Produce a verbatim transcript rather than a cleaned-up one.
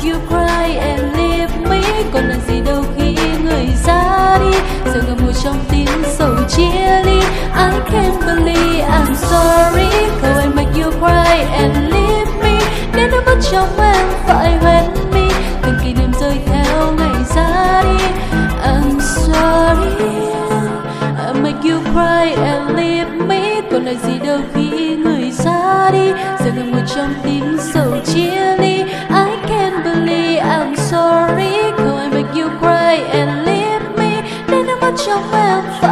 make you cry and leave me. Còn là gì đâu khi người ra đi, giờ ngậm ngùi trong tiếng sầu chia ly. I can't believe I'm sorry, cause I make you cry and leave me. Để nước mắt trong em phải hoen mi, từng kỷ niệm rơi theo ngày ra đi. I'm sorry, I make you cry and leave me. Còn lại gì đâu khi người ra đi, giờ ngậm ngùi trong tiếng sầu chia ly. I can't believe I'm sorry, cause I make you cry and leave me. Để nước mắt trong em phải